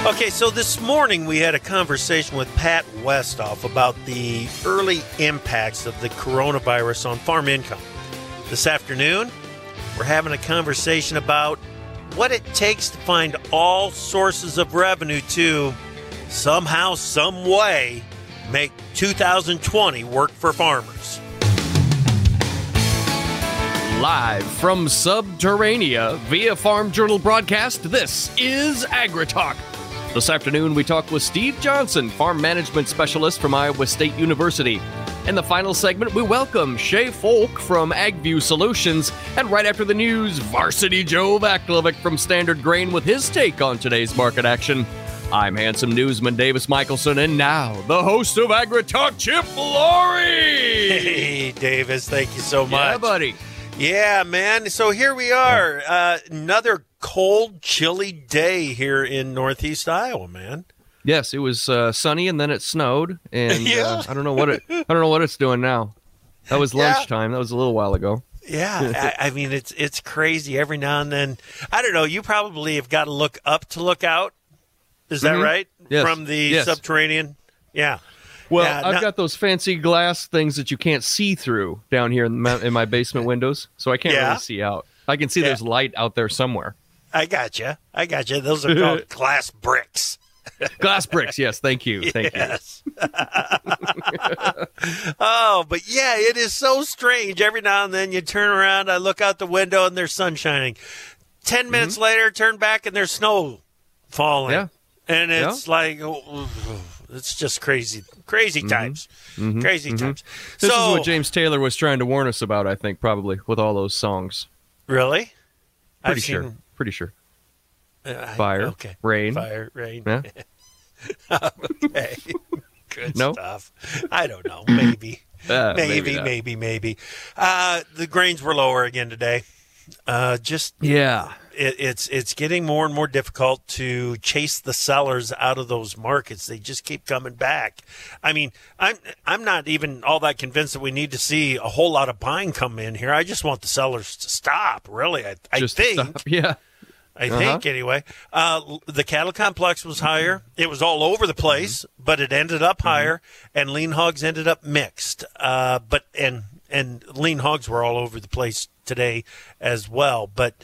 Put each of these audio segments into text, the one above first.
Okay, so this morning we had a conversation with Pat Westoff about the early impacts of the coronavirus on farm income. This afternoon, we're having a conversation about what it takes to find all sources of revenue to somehow, some way, make 2020 work for farmers. Live from Subterranea via Farm Journal broadcast, this is AgriTalk. This afternoon, we talk with Steve Johnson, Farm Management Specialist from Iowa State University. In the final segment, we welcome Shay Folk from AgView Solutions. And right after the news, Varsity Joe Vaclavic from Standard Grain with his take on today's market action. I'm handsome newsman Davis Michelson, and now the host of AgriTalk, Chip Laurie. Hey, Davis, thank you so much. Yeah, buddy. Yeah, man. So here we are. Another cold, chilly day here in Northeast Iowa, man. Yes, it was sunny and then it snowed, and Yeah. I don't know what it's doing now. That was lunchtime. That was a little while ago. Yeah, I mean it's crazy. Every now and then, I don't know. You probably have got to look up to look out. Is that right? Yes. From the subterranean. Yeah. Well, Yeah, I've got those fancy glass things that you can't see through down here in my basement windows, so I can't really see out. I can see there's light out there somewhere. I gotcha. Those are called glass bricks. Glass bricks, yes. Thank you. Yes. Oh, but yeah, it is so strange. Every now and then you turn around, I look out the window, and there's sun shining. 10 minutes later, turn back, and there's snow falling. Yeah. And it's like, it's just crazy times. Crazy times. This is what James Taylor was trying to warn us about, I think, probably, with all those songs. Really? Pretty sure. Fire, rain. Fire, rain. Yeah. Okay. Good No? stuff. I don't know. Maybe. Maybe not. Maybe. The grains were lower again today. It's getting more and more difficult to chase the sellers out of those markets. They just keep coming back. I mean, I'm not even all that convinced that we need to see a whole lot of buying come in here. I just want the sellers to stop. Really, I think. Stop. Yeah. I think anyway. The cattle complex was higher. It was all over the place, but it ended up higher, and lean hogs ended up mixed. And lean hogs were all over the place today as well. But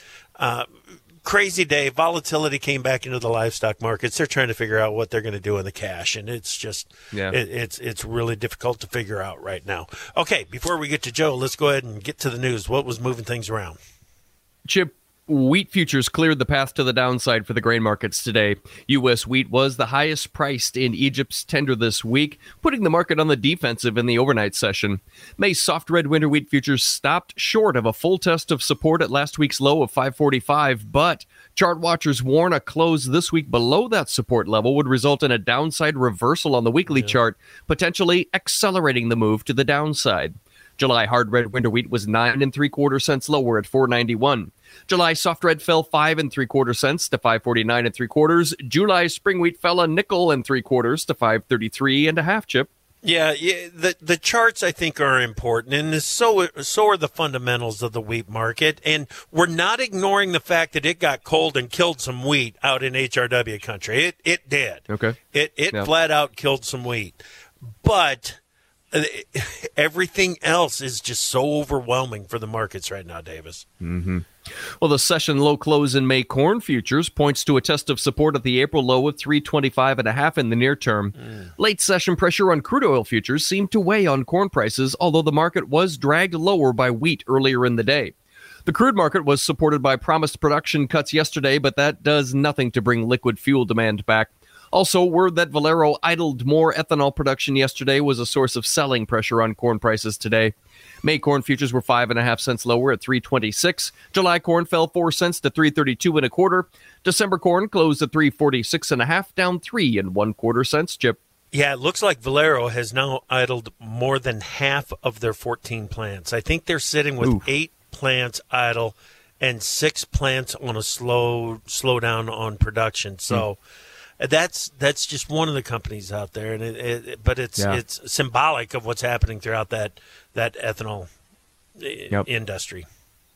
crazy day. Volatility came back into the livestock markets. They're trying to figure out what they're going to do in the cash, and it's just it's really difficult to figure out right now. Okay, before we get to Joe, let's go ahead and get to the news. What was moving things around? Chip, wheat futures cleared the path to the downside for the grain markets today. U.S. wheat was the highest priced in Egypt's tender this week, putting the market on the defensive in the overnight session. May's soft red winter wheat futures stopped short of a full test of support at last week's low of 545, but chart watchers warn a close this week below that support level would result in a downside reversal on the weekly chart, potentially accelerating the move to the downside. July hard red winter wheat was 9 3/4 cents lower at $4.91. July soft red fell 5 3/4 cents to $5.49 3/4. July spring wheat fell a nickel and 3/4 to $5.33 1/2. Chip. Yeah. The charts I think are important, and so are the fundamentals of the wheat market. And we're not ignoring the fact that it got cold and killed some wheat out in HRW country. It did. Okay. It flat out killed some wheat, but everything else is just so overwhelming for the markets right now, Davis. Well, the session low close in May corn futures points to a test of support at the April low of 325 1/2 in the near term. Late session pressure on crude oil futures seemed to weigh on corn prices, although the market was dragged lower by wheat earlier in the day. The crude market was supported by promised production cuts yesterday, but that does nothing to bring liquid fuel demand back. Also, word that Valero idled more ethanol production yesterday was a source of selling pressure on corn prices today. May corn futures were 5 1/2 cents lower at $3.26. July corn fell 4 cents to $3.32 1/4. December corn closed at $3.46 1/2, down 3 1/4 cents. Chip. Yeah, it looks like Valero has now idled more than half of their 14 plants. I think they're sitting with 8 plants idle and 6 plants on a slow down on production. So that's just one of the companies out there, and it's symbolic of what's happening throughout that ethanol industry.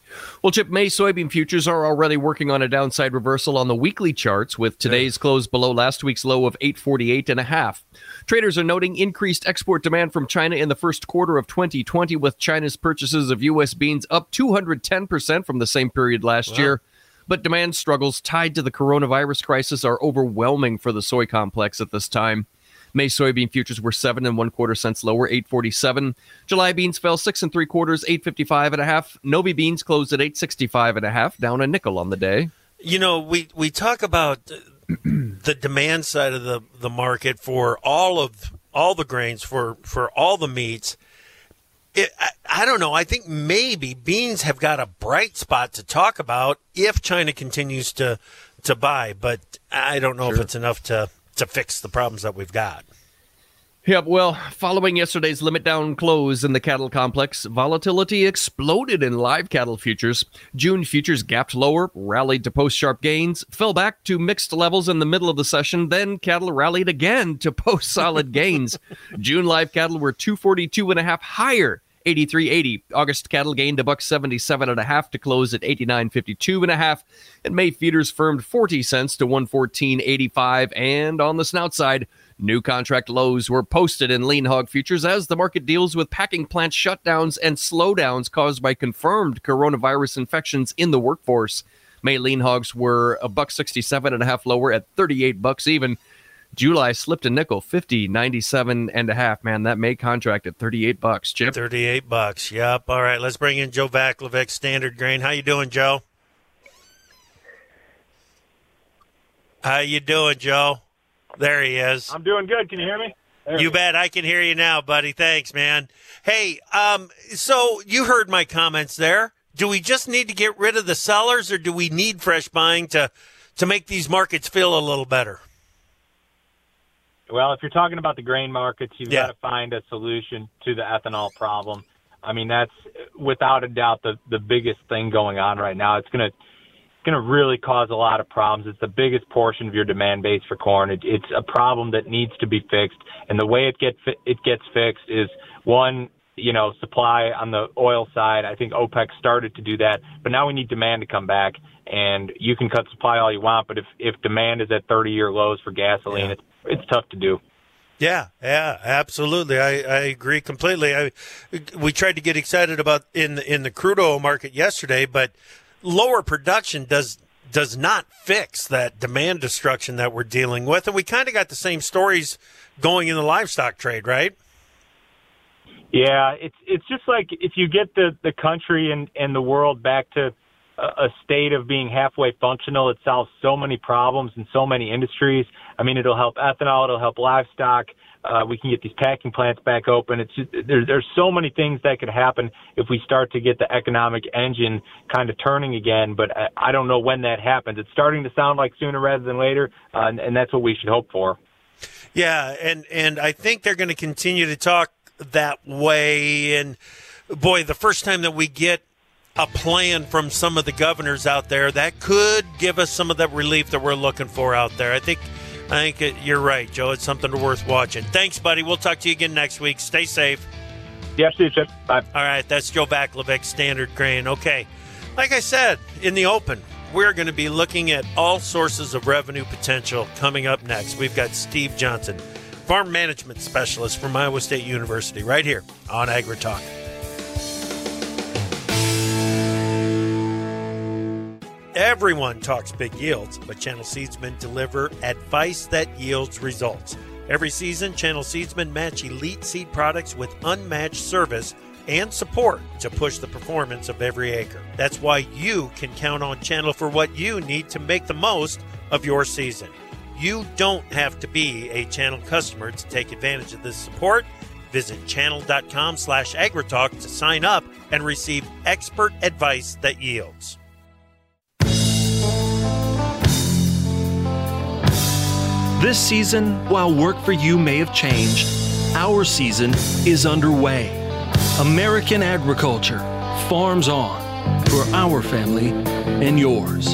Well, Chip, May soybean futures are already working on a downside reversal on the weekly charts, with today's close below last week's low of 848.5. Traders are noting increased export demand from China in the first quarter of 2020, with China's purchases of U.S. beans up 210% from the same period last year. But demand struggles tied to the coronavirus crisis are overwhelming for the soy complex at this time. May soybean futures were 7 1/4 cents lower, 847. July beans fell 6 3/4, 855.5. Novi beans closed at 865.5, down a nickel on the day. You know, we talk about the demand side of the market for all the grains, for all the meats. I don't know. I think maybe beans have got a bright spot to talk about if China continues to buy, but I don't know if it's enough to fix the problems that we've got. Yep, well, following yesterday's limit down close in the cattle complex, volatility exploded in live cattle futures. June futures gapped lower, rallied to post sharp gains, fell back to mixed levels in the middle of the session, then cattle rallied again to post solid gains. June live cattle were 242.5 higher, 83.80. August cattle gained $1.77.5 to close at 89.52.5. And May feeders firmed 40 cents to 114.85. And on the snout side, new contract lows were posted in lean hog futures as the market deals with packing plant shutdowns and slowdowns caused by confirmed coronavirus infections in the workforce. May lean hogs were $1.67.5 lower at $38 even. July slipped a nickel, 50.97.5. Man, that May contract at $38, Chip. $38. Yep. All right, let's bring in Joe Vaclavik, Standard Grain. How you doing, Joe? How you doing, Joe? There he is. I'm doing good. Can you hear me? You bet. I can hear you now, buddy. Thanks, man. Hey, so you heard my comments there. Do we just need to get rid of the sellers, or do we need fresh buying to make these markets feel a little better? Well, if you're talking about the grain markets, you've got to find a solution to the ethanol problem. I mean, that's without a doubt the biggest thing going on right now. It's going to really cause a lot of problems. It's the biggest portion of your demand base for corn. It's a problem that needs to be fixed, and the way it gets fixed is, one, supply on the oil side. I think OPEC started to do that, but now we need demand to come back. And you can cut supply all you want, but if demand is at 30-year lows for gasoline, it's tough to do. Yeah, absolutely. I agree completely. We tried to get excited about in the crude oil market yesterday, but lower production does not fix that demand destruction that we're dealing with. And we kind of got the same stories going in the livestock trade, right? Yeah, it's just like if you get the country and the world back to a state of being halfway functional, it solves so many problems in so many industries. I mean, it'll help ethanol, it'll help livestock. We can get these packing plants back open. It's just, there's so many things that could happen if we start to get the economic engine kind of turning again, but I don't know when that happens. It's starting to sound like sooner rather than later, and that's what we should hope for. Yeah, and I think they're going to continue to talk that way. And, boy, the first time that we get a plan from some of the governors out there, that could give us some of that relief that we're looking for out there. I think you're right, Joe. It's something worth watching. Thanks, buddy. We'll talk to you again next week. Stay safe. Yeah, see you, Chip. Bye. All right, that's Joe Vaclavik, Standard Grain. Okay, like I said in the open, we're going to be looking at all sources of revenue potential coming up next. We've got Steve Johnson, Farm Management Specialist from Iowa State University, right here on AgriTalk. Everyone talks big yields, but Channel Seedsmen deliver advice that yields results. Every season, Channel Seedsmen match elite seed products with unmatched service and support to push the performance of every acre. That's why you can count on Channel for what you need to make the most of your season. You don't have to be a Channel customer to take advantage of this support. Visit channel.com/agritalk to sign up and receive expert advice that yields. This season, while work for you may have changed, our season is underway. American agriculture farms on for our family and yours.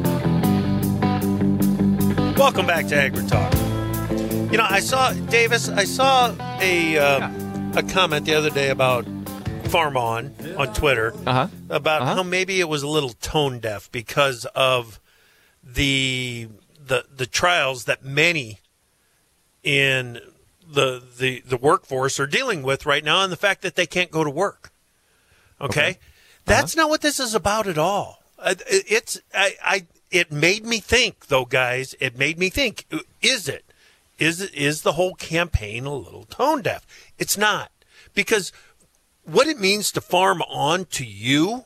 Welcome back to AgriTalk. I saw a comment the other day about Farm On Twitter about how maybe it was a little tone deaf because of the trials that many in the workforce are dealing with right now, and the fact that they can't go to work. Okay? That's not what this is about at all. It made me think, though, guys. It made me think. Is the whole campaign a little tone deaf? It's not, because what it means to farm on to you,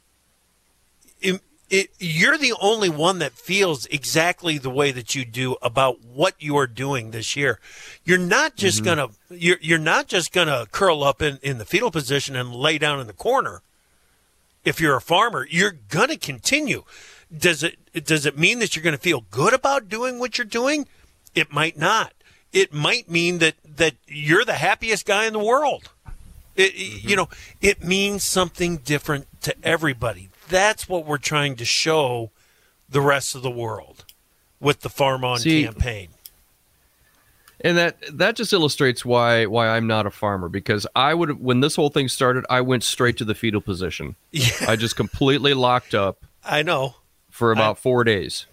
you're the only one that feels exactly the way that you do about what you are doing this year. You're not just gonna you're not just gonna curl up in the fetal position and lay down in the corner. If you're a farmer, you're gonna continue. Does it mean that you're gonna feel good about doing what you're doing? It might not. It might mean that you're the happiest guy in the world. It means something different to everybody. That's what we're trying to show the rest of the world with the Farm On campaign. And that just illustrates why I'm not a farmer, because when this whole thing started, I went straight to the fetal position. Yeah. I just completely locked up. I know. For about 4 days.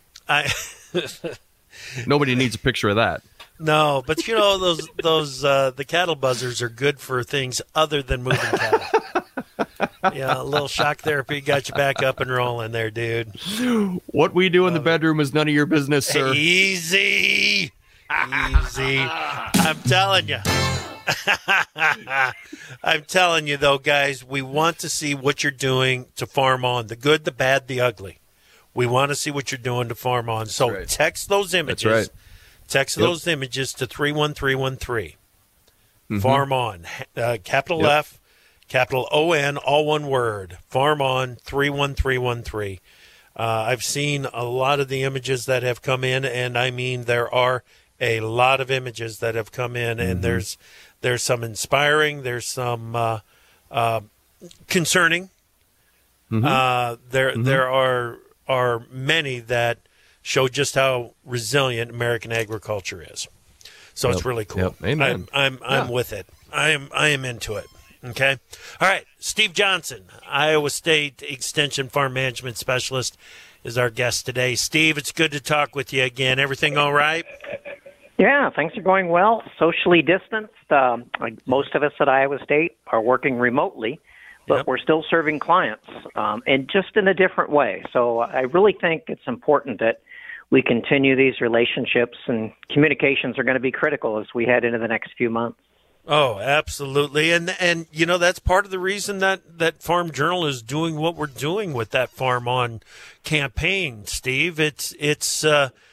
Nobody needs a picture of that. No, but the cattle buzzers are good for things other than moving cattle. Yeah, a little shock therapy got you back up and rolling there, dude. What we do in the bedroom is none of your business, sir. Easy. I'm telling you. I'm telling you, though, guys, we want to see what you're doing to farm on. The good, the bad, the ugly. We want to see what you're doing to farm on. So text those images. That's right. Text those images to 31313. Farm On. Capital F, capital O-N, all one word. Farm On, 31313. I've seen a lot of the images that have come in, and I mean there are a lot of images that have come in, and there's some inspiring, there's some concerning. There are many that show just how resilient American agriculture is. So it's really cool. Amen. I'm with it. I am into it. Okay. All right. Steve Johnson, Iowa State Extension Farm Management Specialist, is our guest today. Steve, it's good to talk with you again. Everything all right? Yeah, things are going well. Socially distanced. Like most of us at Iowa State are working remotely, but we're still serving clients, and just in a different way. So I really think it's important that we continue these relationships, and communications are going to be critical as we head into the next few months. Oh, absolutely. And that's part of the reason that Farm Journal is doing what we're doing with that Farm On campaign, Steve. It's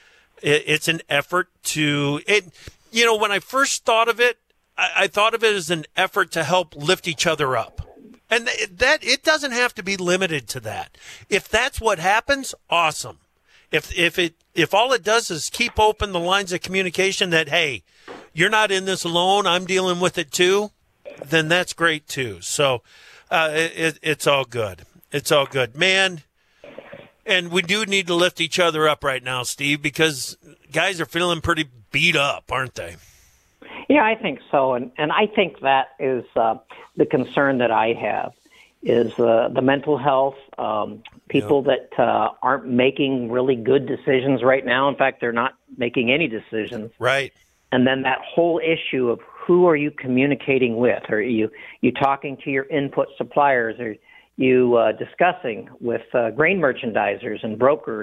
an effort to it. When I first thought of it, I thought of it as an effort to help lift each other up. And that it doesn't have to be limited to that. If that's what happens, awesome. If all it does is keep open the lines of communication that, hey, you're not in this alone, I'm dealing with it too, then that's great too. So it's all good. It's all good, man. And we do need to lift each other up right now, Steve, because guys are feeling pretty beat up, aren't they? Yeah, I think so. And I think that is the concern that I have is the mental health, people that aren't making really good decisions right now. In fact, they're not making any decisions. Right. And then that whole issue of who are you communicating with? Are you talking to your input suppliers? Are you discussing with grain merchandisers and brokers,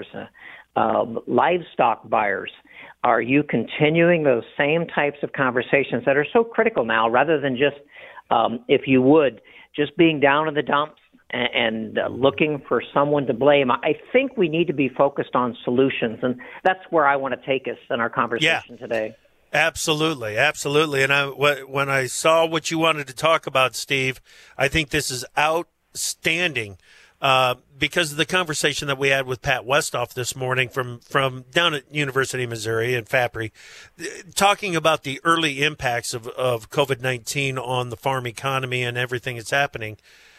livestock buyers? Are you continuing those same types of conversations that are so critical now, rather than just, if you would, just being down in the dumps and looking for someone to blame? I think we need to be focused on solutions, and that's where I want to take us in our conversation today. Absolutely. And when I saw what you wanted to talk about, Steve, I think this is outstanding because of the conversation that we had with Pat Westhoff this morning from down at University of Missouri in Fabry, talking about the early impacts of COVID-19 on the farm economy and everything that's happening.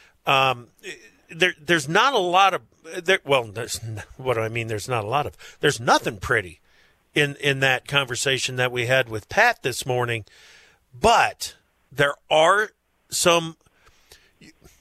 There's not a lot of there's nothing pretty in that conversation that we had with Pat this morning, but there are some.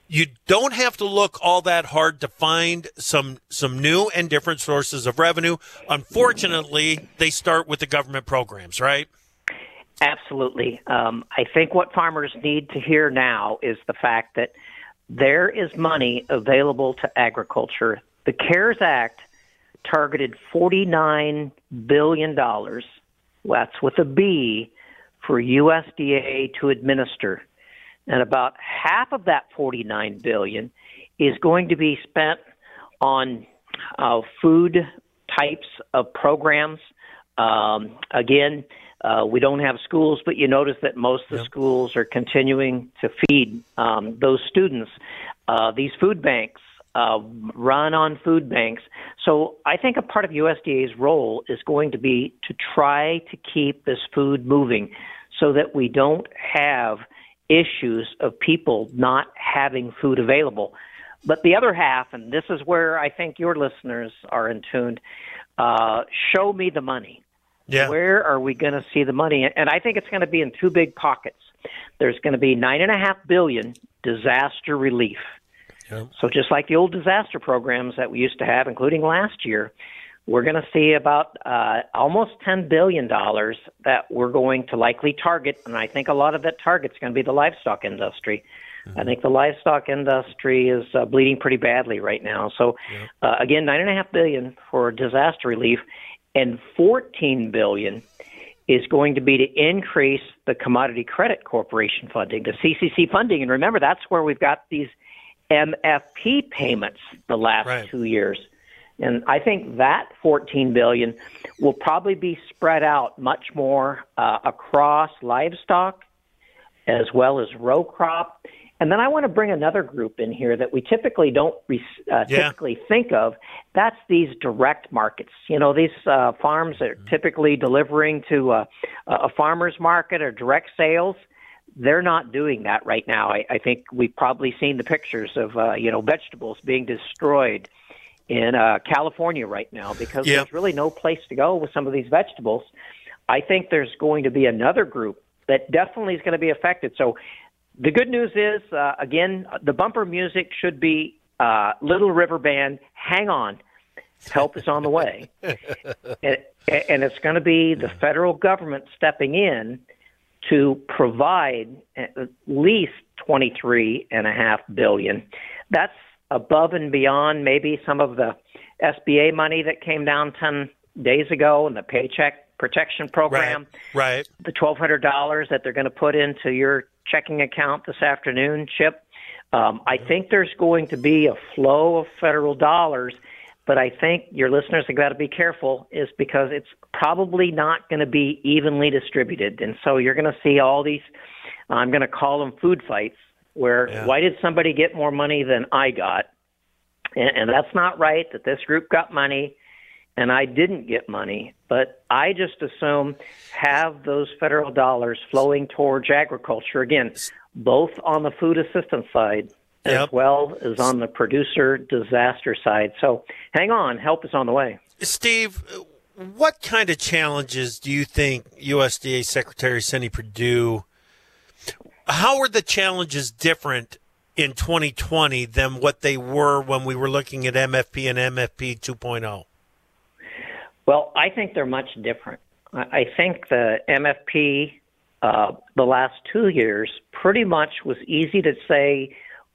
you don't have to look all that hard to find some new and different sources of revenue. Unfortunately, they start with the government programs, right? Absolutely. I think what farmers need to hear now is the fact that there is money available to agriculture. The CARES Act targeted $49 billion, that's with a B, for USDA to administer. And about half of that $49 billion is going to be spent on food types of programs. Again, we don't have schools, but you notice that most of the schools are continuing to feed those students. These food banks run on food banks. So I think a part of USDA's role is going to be to try to keep this food moving so that we don't have issues of people not having food available. But the other half, and this is where I think your listeners are in tune, show me the money. Yeah. Where are we going to see the money? And I think it's going to be in two big pockets. There's going to be $9.5 billion disaster relief. Yep. So just like the old disaster programs that we used to have, including last year, we're going to see about almost $10 billion that we're going to likely target. And I think a lot of that target's going to be the livestock industry. Mm-hmm. I think the livestock industry is bleeding pretty badly right now. So, again, $9.5 billion for disaster relief, and $14 billion is going to be to increase the Commodity Credit Corporation funding, the CCC funding. And remember, that's where we've got these MFP payments the last 2 years. And I think that $14 billion will probably be spread out much more across livestock as well as row crop. And then I want to bring another group in here that we typically don't typically think of. That's these direct markets. You know, these farms that are typically delivering to a farmer's market or direct sales. They're not doing that right now. I think we've probably seen the pictures of, vegetables being destroyed in California right now because there's really no place to go with some of these vegetables. I think there's going to be another group that definitely is going to be affected. So the good news is, again, the bumper music should be Little River Band, Hang On, Help is on the way. And it's going to be the federal government stepping in to provide at least $23.5 billion. That's above and beyond maybe some of the SBA money that came down 10 days ago and the Paycheck Protection Program. Right. The $1,200 that they're going to put into your checking account this afternoon, Chip. I think there's going to be a flow of federal dollars, but I think your listeners have got to be careful is because it's probably not going to be evenly distributed. And so you're going to see all these, I'm going to call them food fights, where why did somebody get more money than I got? And that's not right, that this group got money and I didn't get money. But I just assume have those federal dollars flowing towards agriculture, again, both on the food assistance side as well as on the producer disaster side. So hang on, help is on the way. Steve, what kind of challenges do you think USDA Secretary Sonny Perdue, how are the challenges different in 2020 than what they were when we were looking at MFP and MFP 2.0? Well, I think they're much different. I think the MFP the last 2 years pretty much was easy to say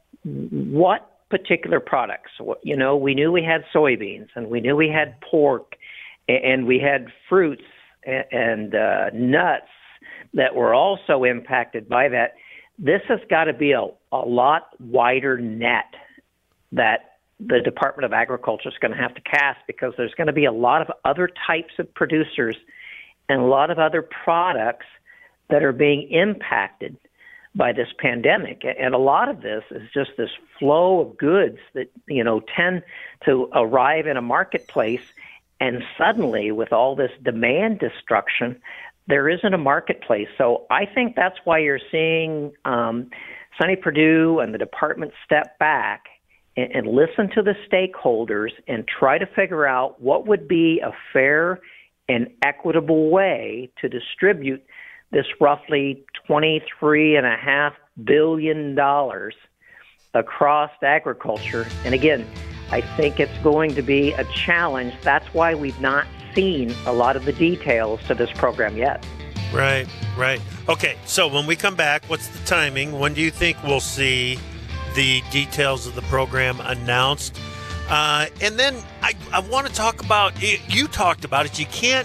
what particular products. You know, we knew we had soybeans and we knew we had pork and we had fruits and nuts that were also impacted by that. This has got to be a lot wider net that the Department of Agriculture is going to have to cast, because there's going to be a lot of other types of producers and a lot of other products that are being impacted by this pandemic. And a lot of this is just this flow of goods that, you know, tend to arrive in a marketplace, and suddenly with all this demand destruction, there isn't a marketplace. So I think that's why you're seeing Sonny Perdue and the department step back and listen to the stakeholders and try to figure out what would be a fair and equitable way to distribute this roughly $23.5 billion across agriculture. And again, I think it's going to be a challenge. That's why we've not seen a lot of the details to this program yet. Right. Okay, so when we come back, what's the timing? When do you think we'll see the details of the program announced? And then I want to talk about, you talked about it, you can't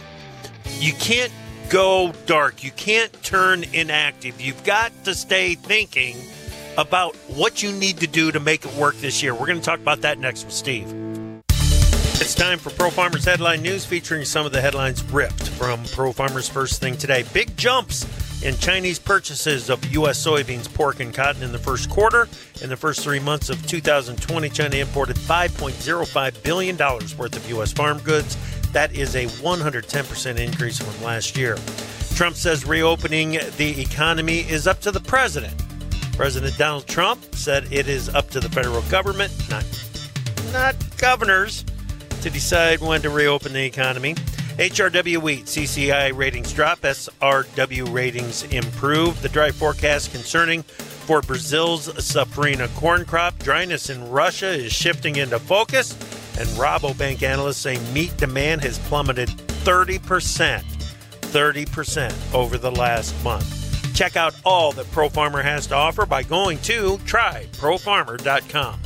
go dark. You can't turn inactive. You've got to stay thinking about what you need to do to make it work this year. We're going to talk about that next with Steve. It's time for Pro Farmers Headline News, featuring some of the headlines ripped from Pro Farmers First Thing today. Big jumps in Chinese purchases of U.S. soybeans, pork, and cotton in the first quarter. In the first 3 months of 2020, China imported $5.05 billion worth of U.S. farm goods. That is a 110% increase from last year. Trump says reopening the economy is up to the president. President Donald Trump said it is up to the federal government, not governors, to decide when to reopen the economy. HRW wheat, CCI ratings drop, SRW ratings improve. The dry forecast concerning for Brazil's Safrinha corn crop. Dryness in Russia is shifting into focus, and Rabobank analysts say meat demand has plummeted 30% over the last month. Check out all that Pro Farmer has to offer by going to tryprofarmer.com.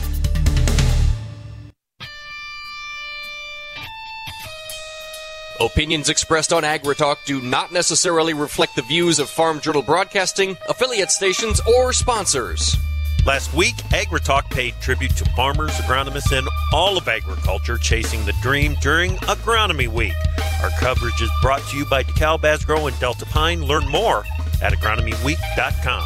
Opinions expressed on AgriTalk do not necessarily reflect the views of Farm Journal Broadcasting, affiliate stations, or sponsors. Last week, AgriTalk paid tribute to farmers, agronomists, and all of agriculture chasing the dream during Agronomy Week. Our coverage is brought to you by DeKalb, Asgrow, and Delta Pine. Learn more at agronomyweek.com.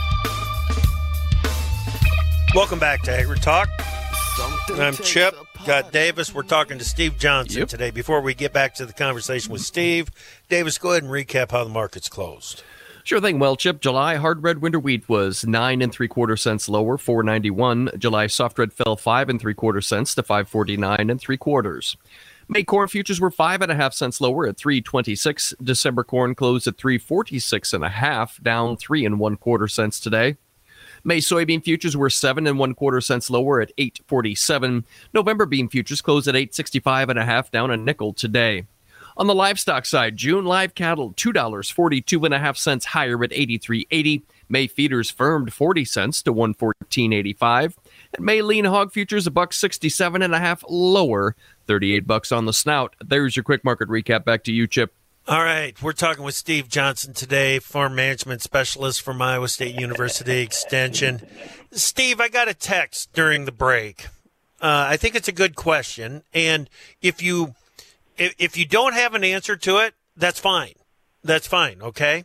Welcome back to AgriTalk. I'm Chip. Got Davis. We're talking to Steve Johnson today. Before we get back to the conversation with Steve, Davis, go ahead and recap how the market's closed. Sure thing. Well, Chip, July hard red winter wheat was 9 3/4 cents lower, $4.91. July soft red fell 5 3/4 cents to $5.49 3/4. May corn futures were 5.5 cents lower at $3.26. December corn closed at $3.46.5, down 3 1/4 cents today. May soybean futures were 7 1/4 cents lower at $8.47. November bean futures closed at $8.65.5, down a nickel today. On the livestock side, June live cattle $2.42.5 higher at $83.80. May feeders firmed 40 cents to $114.85. And May lean hog futures $1.67.5 lower, $38 on the snout. There's your quick market recap. Back to you, Chip. All right, we're talking with Steve Johnson today, farm management specialist from Iowa State University Extension. Steve, I got a text during the break. I think it's a good question, and if you don't have an answer to it, that's fine. That's fine, okay?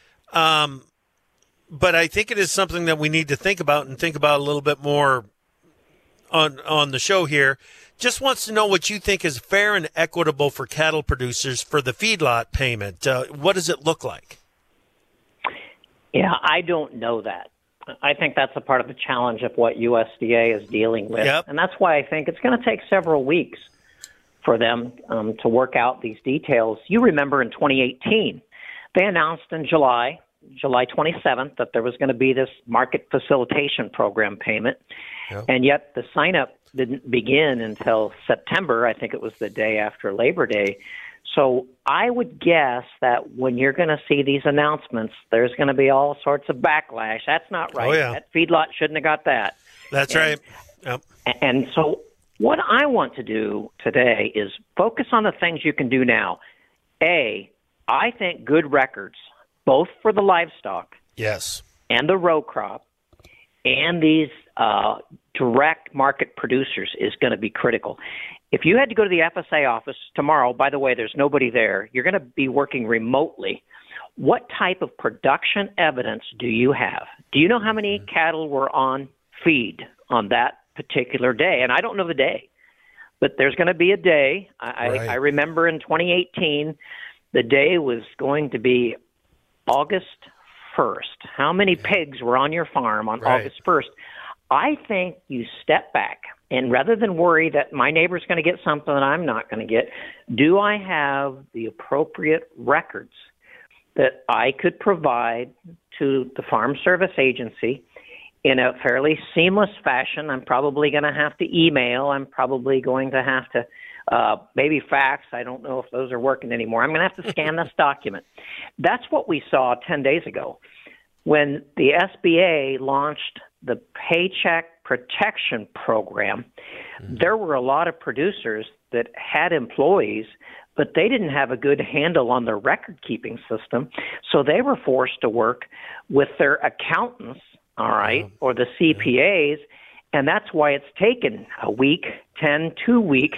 But I think it is something that we need to think about a little bit more on the show here. Just wants to know what you think is fair and equitable for cattle producers for the feedlot payment. What does it look like? Yeah, I don't know that. I think that's a part of the challenge of what USDA is dealing with. Yep. And that's why I think it's going to take several weeks for them to work out these details. You remember in 2018, they announced in July 27th, that there was going to be this market facilitation program payment. Yep. And yet the sign-up didn't begin until September. I think it was the day after Labor Day. So I would guess that when you're going to see these announcements, there's going to be all sorts of backlash. That's not right. Oh, yeah. That feedlot shouldn't have got that. That's right. Yep. And so what I want to do today is focus on the things you can do now. I think good records, both for the livestock yes, and the row crop and these direct market producers is going to be critical. If you had to go to the FSA office tomorrow, by the way, there's nobody there, you're going to be working remotely. What type of production evidence do you have? Do you know how many cattle were on feed on that particular day? And I don't know the day, but there's going to be a day. I remember in 2018, the day was going to be August 1st. How many pigs were on your farm on August 1st? I think you step back, and rather than worry that my neighbor's going to get something that I'm not going to get, do I have the appropriate records that I could provide to the Farm Service Agency in a fairly seamless fashion. I'm probably going to have to email. I'm probably going to have to maybe fax. I don't know if those are working anymore. I'm going to have to scan this document. That's what we saw 10 days ago when the SBA launched the Paycheck Protection Program. There were a lot of producers that had employees, but they didn't have a good handle on their record-keeping system, so they were forced to work with their accountants, all right, or the CPAs, and that's why it's taken a week, 2 weeks,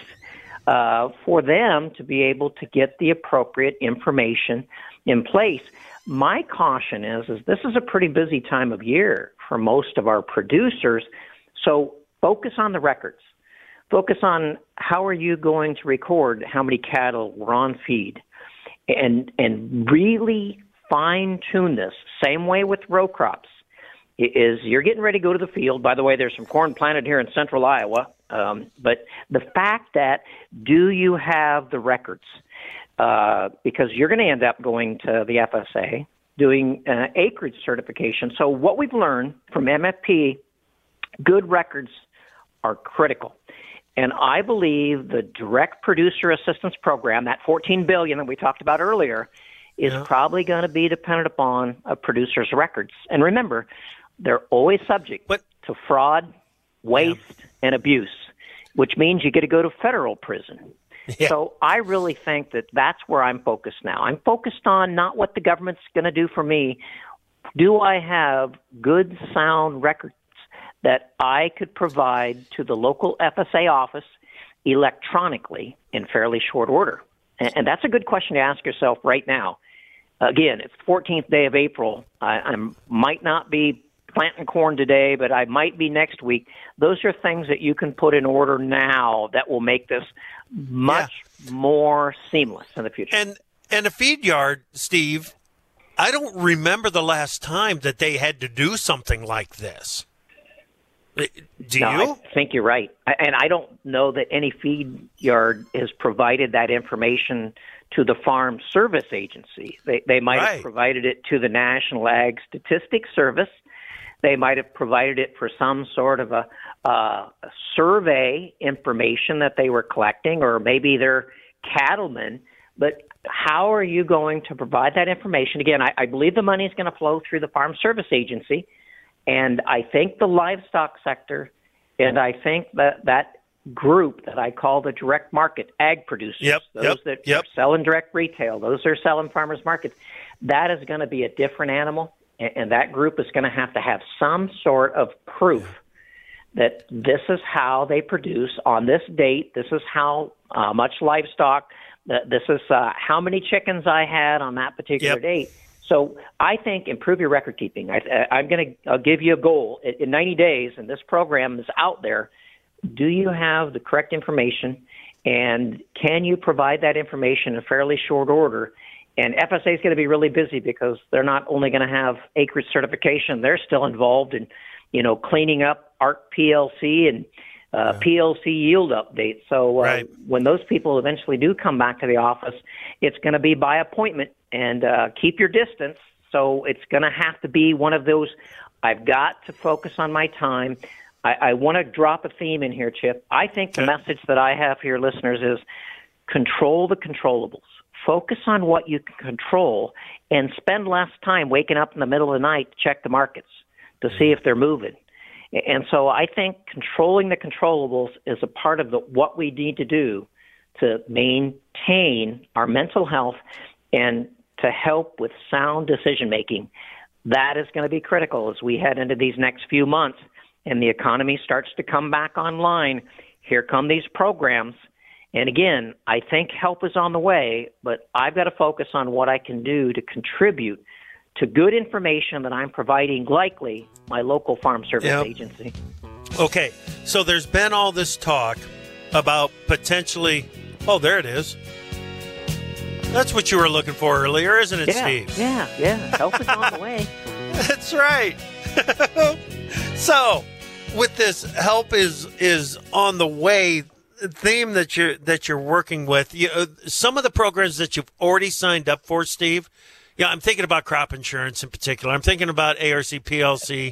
for them to be able to get the appropriate information in place. My caution is this is a pretty busy time of year for most of our producers, so focus on the records. Focus on how are you going to record how many cattle were on feed, and really fine-tune this. Same way with row crops. Is you're getting ready to go to the field. By the way, there's some corn planted here in central Iowa, but the fact that do you have the records? Because you're going to end up going to the FSA, doing acreage certification. So what we've learned from MFP, good records are critical. And I believe the Direct Producer Assistance Program, that $14 billion that we talked about earlier, is probably going to be dependent upon a producer's records. And remember, they're always subject to fraud, waste, and abuse, which means you get to go to federal prison. Yeah. So I really think that that's where I'm focused now. I'm focused on not what the government's going to do for me. Do I have good, sound records that I could provide to the local FSA office electronically in fairly short order? And that's a good question to ask yourself right now. Again, it's the 14th day of April. I might not be planting corn today, but I might be next week. Those are things that you can put in order now that will make this much more seamless in the future. And a feed yard, Steve, I don't remember the last time that they had to do something like this. Do you? I think you're right. And I don't know that any feed yard has provided that information to the Farm Service Agency. They might have provided it to the National Ag Statistics Service. They might have provided it for some sort of a survey information that they were collecting, or maybe they're cattlemen. But how are you going to provide that information? Again, I believe the money is going to flow through the Farm Service Agency. And I think the livestock sector, and I think that group that I call the direct market ag producers, those that are selling direct retail, those that are selling farmers markets, that is going to be a different animal. And that group is going to have some sort of proof that this is how they produce on this date. This is how much livestock, this is how many chickens I had on that particular date. So I think improve your record keeping. I'll give you a goal. In 90 days, and this program is out there, do you have the correct information, and can you provide that information in fairly short order? And FSA is going to be really busy because they're not only going to have acreage certification, they're still involved in, cleaning up ARC PLC and PLC yield updates. So when those people eventually do come back to the office, it's going to be by appointment, and keep your distance. So it's going to have to be one of those, I've got to focus on my time. I want to drop a theme in here, Chip. I think the message that I have for your listeners is control the controllables. Focus on what you can control and spend less time waking up in the middle of the night to check the markets to see if they're moving. And so I think controlling the controllables is a part of what we need to do to maintain our mental health and to help with sound decision-making. That is going to be critical as we head into these next few months and the economy starts to come back online. Here come these programs. And again, I think help is on the way, but I've got to focus on what I can do to contribute to good information that I'm providing, likely my local Farm Service Agency. Okay, so there's been all this talk about potentially, oh, there it is. That's what you were looking for earlier, isn't it, Steve? Yeah. Help is on the way. That's right. So, with this help is on the way theme that you're working with, some of the programs that you've already signed up for, Steve, Yeah, I'm thinking about crop insurance in particular. I'm thinking about ARC PLC,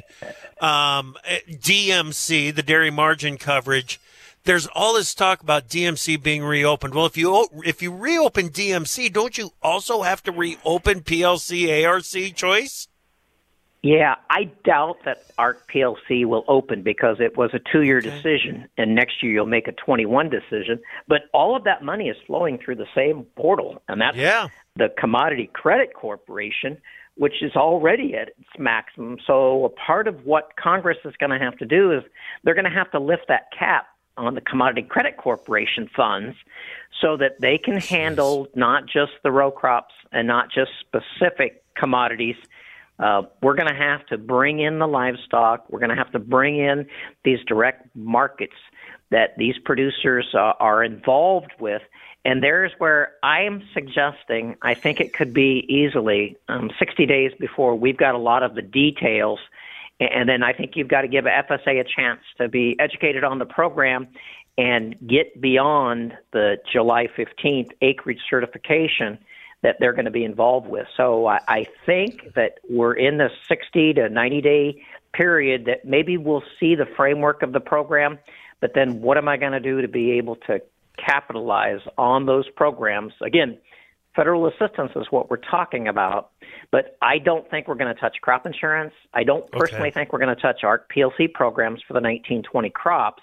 DMC, the dairy margin coverage. There's all this talk about DMC being reopened. Well, if you reopen DMC, don't you also have to reopen PLC ARC choice? Yeah, I doubt that ARC PLC will open because it was a 2-year decision, and next year you'll make a 21 decision. But all of that money is flowing through the same portal, and that's the Commodity Credit Corporation, which is already at its maximum. So a part of what Congress is going to have to do is they're going to have to lift that cap on the Commodity Credit Corporation funds so that they can handle not just the row crops and not just specific commodities. We're going to have to bring in the livestock. We're going to have to bring in these direct markets that these producers are involved with. And there's where I am suggesting I think it could be easily 60 days before we've got a lot of the details. And then I think you've got to give FSA a chance to be educated on the program and get beyond the July 15th acreage certification that they're going to be involved with. So I think that we're in the 60 to 90-day period that maybe we'll see the framework of the program, but then what am I going to do to be able to capitalize on those programs? Again, federal assistance is what we're talking about, but I don't think we're going to touch crop insurance. I don't personally think we're going to touch ARC PLC programs for the 1920 crops.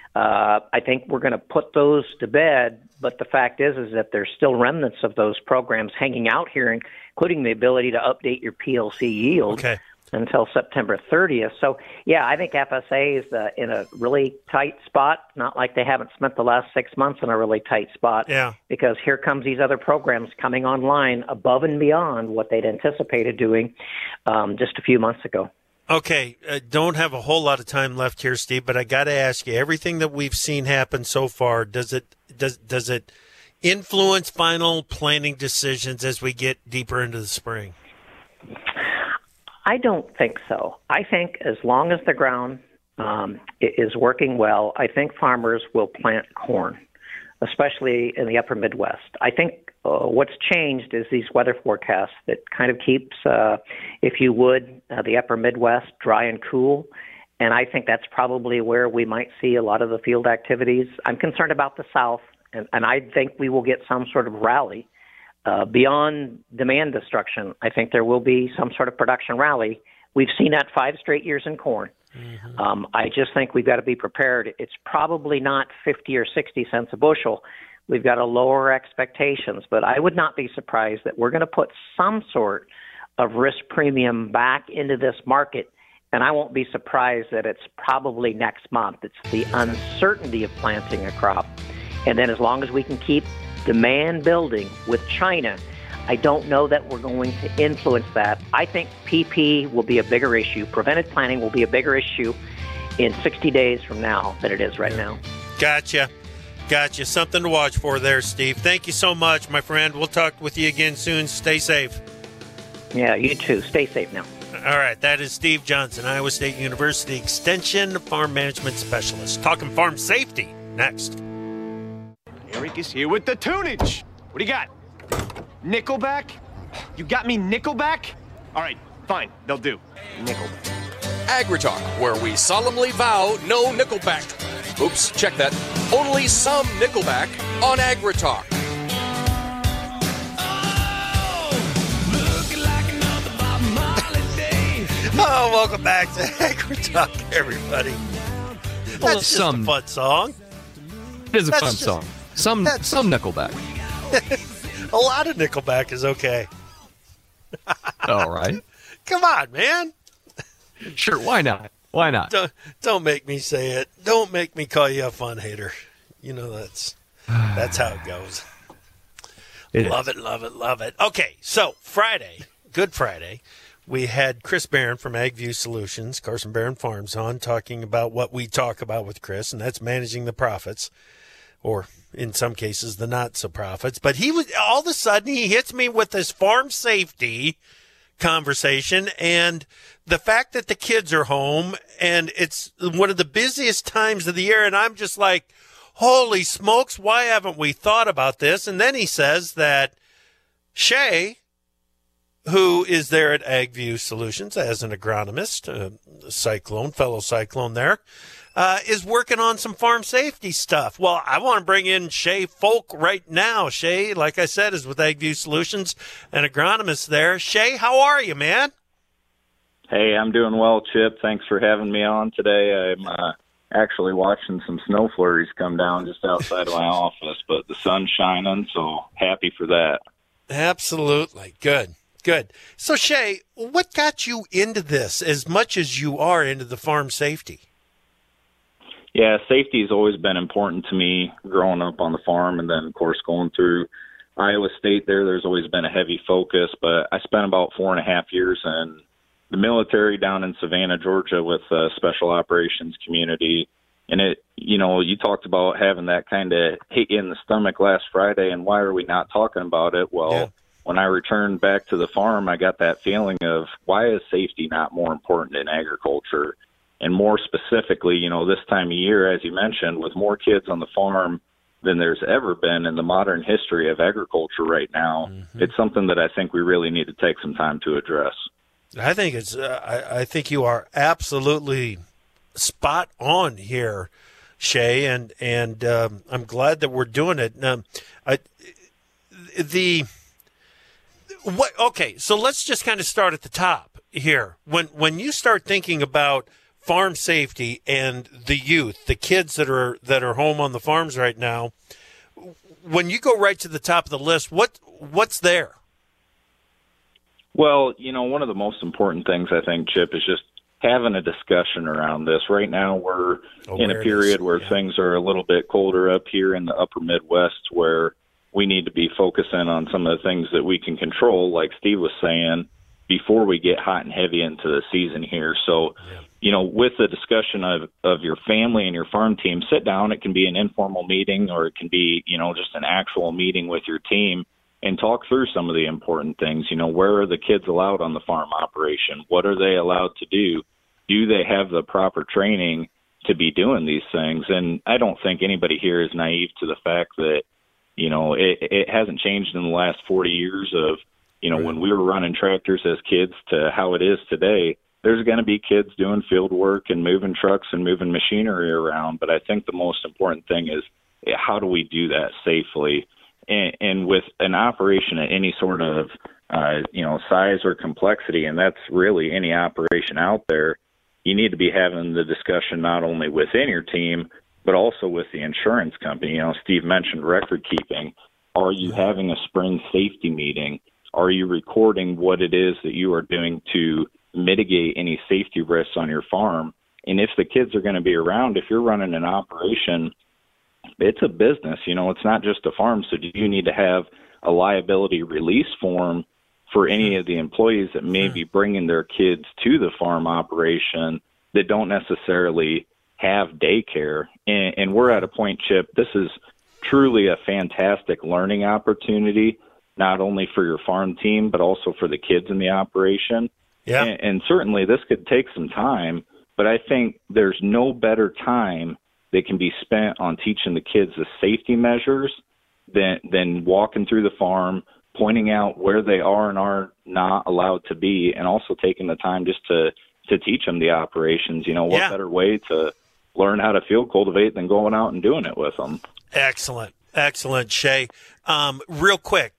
I think we're going to put those to bed, but the fact is that there's still remnants of those programs hanging out here, including the ability to update your PLC yield until September 30th. So, yeah, I think FSA is in a really tight spot, not like they haven't spent the last 6 months in a really tight spot, because here comes these other programs coming online above and beyond what they'd anticipated doing just a few months ago. Okay, don't have a whole lot of time left here, Steve, but I got to ask you, everything that we've seen happen so far, does it influence final planning decisions as we get deeper into the spring? I don't think so. I think as long as the ground is working well, I think farmers will plant corn, especially in the upper Midwest. I think what's changed is these weather forecasts that kind of keeps, if you would, the upper Midwest dry and cool. And I think that's probably where we might see a lot of the field activities. I'm concerned about the South, and I think we will get some sort of rally. Beyond demand destruction, I think there will be some sort of production rally. We've seen that 5 straight years in corn. I just think we've got to be prepared. It's probably not 50 or 60 cents a bushel. We've got to lower expectations, but I would not be surprised that we're going to put some sort of risk premium back into this market, and I won't be surprised that it's probably next month. It's the uncertainty of planting a crop. And then as long as we can keep demand building with China, I don't know that we're going to influence that. I think PP will be a bigger issue. Prevented planting will be a bigger issue in 60 days from now than it is right now. Gotcha. Something to watch for there, Steve. Thank you so much, my friend. We'll talk with you again soon. Stay safe. Yeah, you too. Stay safe now. All right. That is Steve Johnson, Iowa State University Extension Farm Management Specialist. Talking farm safety next. Eric is here with the tunage. What do you got? Nickelback? You got me Nickelback? All right, fine. They'll do. Nickelback. AgriTalk, where we solemnly vow no Nickelback. Oops, check that. Only some Nickelback on AgriTalk. Oh, welcome back to AgriTalk, everybody. That's just a fun song. It is a fun song. Some Nickelback. A lot of Nickelback is okay. All right. Come on, man. Sure, why not? Why not? Don't make me say it. Don't make me call you a fun hater. You know that's how it goes. Love it. Okay, so Friday, Good Friday, we had Chris Barron from AgView Solutions, Carson Barron Farms, on talking about what we talk about with Chris, and that's managing the profits, or in some cases the not so profits. But he was all of a sudden he hits me with this farm safety conversation and the fact that the kids are home and it's one of the busiest times of the year, and I'm just like, holy smokes, why haven't we thought about this? And then he says that Shay who is there at AgView Solutions as an agronomist, fellow Cyclone there, is working on some farm safety stuff. Well, I want to bring in Shay Folk right now. Shay, like I said, is with AgView Solutions, an agronomist there. Shay, how are you, man? Hey, I'm doing well, Chip. Thanks for having me on today. I'm actually watching some snow flurries come down just outside of my office, but the sun's shining, so happy for that. Absolutely. Good. So, Shay, what got you into this as much as you are into the farm safety? Yeah, safety has always been important to me growing up on the farm, and then, of course, going through Iowa State there's always been a heavy focus, but I spent about 4.5 years in the military down in Savannah, Georgia with Special Operations Community. And you talked about having that kind of hit you in the stomach last Friday, and why are we not talking about it? Well, When I returned back to the farm, I got that feeling of why is safety not more important in agriculture? And more specifically, this time of year, as you mentioned, with more kids on the farm than there's ever been in the modern history of agriculture right now, it's something that I think we really need to take some time to address. I think I think you are absolutely spot on here, Shay, and I'm glad that we're doing it. Okay, so let's just kind of start at the top here. When you start thinking about farm safety and the youth, the kids that are home on the farms right now, when you go right to the top of the list, what's there? Well, one of the most important things, I think, Chip, is just having a discussion around this. Right now we're in a period where things are a little bit colder up here in the upper Midwest, where we need to be focusing on some of the things that we can control, like Steve was saying, before we get hot and heavy into the season here. So, with the discussion of your family and your farm team, sit down. It can be an informal meeting, or it can be, just an actual meeting with your team, and talk through some of the important things. Where are the kids allowed on the farm operation? What are they allowed to do? Do they have the proper training to be doing these things? And I don't think anybody here is naive to the fact that, it hasn't changed in the last 40 years of, when we were running tractors as kids to how it is today. There's going to be kids doing field work and moving trucks and moving machinery around. But I think the most important thing is, how do we do that safely? And with an operation at any sort of, size or complexity, and that's really any operation out there, you need to be having the discussion not only within your team, but also with the insurance company. Steve mentioned record keeping. Are you having a spring safety meeting? Are you recording what it is that you are doing to mitigate any safety risks on your farm? And if the kids are going to be around, if you're running an operation, it's a business, it's not just a farm. So do you need to have a liability release form for any of the employees that may be bringing their kids to the farm operation that don't necessarily have daycare? And we're at a point, Chip, this is truly a fantastic learning opportunity, not only for your farm team, but also for the kids in the operation. Yeah. And certainly this could take some time, but I think there's no better time that can be spent on teaching the kids the safety measures than walking through the farm, pointing out where they are and are not allowed to be, and also taking the time just to teach them the operations. What better way to learn how to field cultivate than going out and doing it with them. Excellent, Shay. Real quick,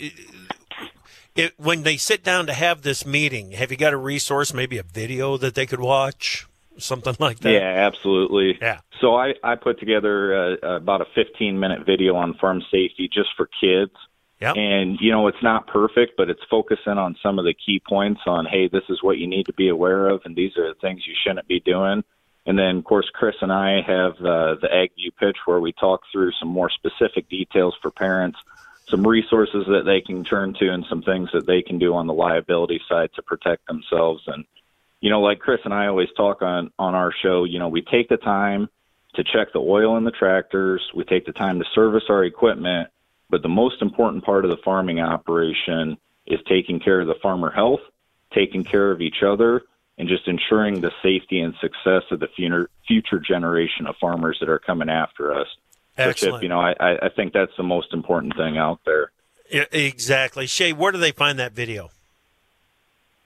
when they sit down to have this meeting, have you got a resource, maybe a video that they could watch? Something like that? Yeah, absolutely. Yeah. So I put together about a 15-minute video on farm safety just for kids. Yep. And, it's not perfect, but it's focusing on some of the key points on, hey, this is what you need to be aware of, and these are the things you shouldn't be doing. And then, of course, Chris and I have the AgView pitch where we talk through some more specific details for parents, some resources that they can turn to, and some things that they can do on the liability side to protect themselves. And, like Chris and I always talk on our show, we take the time to check the oil in the tractors. We take the time to service our equipment. But the most important part of the farming operation is taking care of the farmer health, taking care of each other, and just ensuring the safety and success of the future generation of farmers that are coming after us. Excellent. So, Chip, I think that's the most important thing out there. Yeah, exactly. Shay, where do they find that video?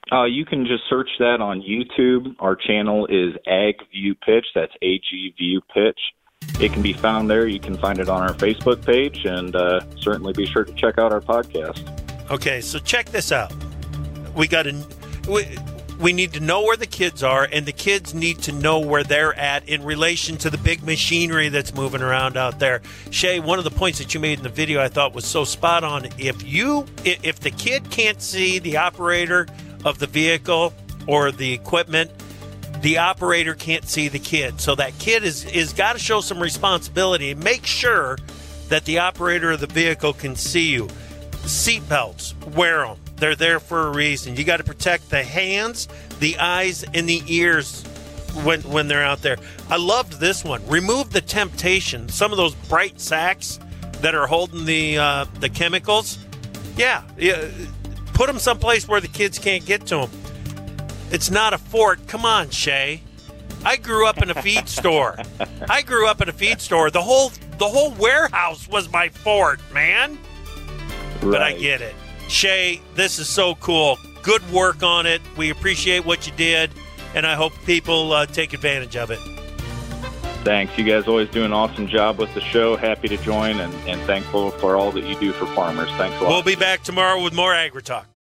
You can just search that on YouTube. Our channel is Ag View Pitch. That's AG View Pitch. It can be found there. You can find it on our Facebook page, and certainly be sure to check out our podcast. Okay, so check this out. We need to know where the kids are, and the kids need to know where they're at in relation to the big machinery that's moving around out there. Shay, one of the points that you made in the video I thought was so spot on. If the kid can't see the operator of the vehicle or the equipment, the operator can't see the kid. So that kid is got to show some responsibility and make sure that the operator of the vehicle can see you. Seat belts, wear them. They're there for a reason. You got to protect the hands, the eyes, and the ears when they're out there. I loved this one. Remove the temptation. Some of those bright sacks that are holding the chemicals. Yeah. Put them someplace where the kids can't get to them. It's not a fort. Come on, Shay. I grew up in a feed store. The whole warehouse was my fort, man. Right. But I get it. Shay, this is so cool. Good work on it. We appreciate what you did, and I hope people take advantage of it. Thanks. You guys always do an awesome job with the show. Happy to join and thankful for all that you do for farmers. Thanks a lot. We'll be back tomorrow with more Agri Talk.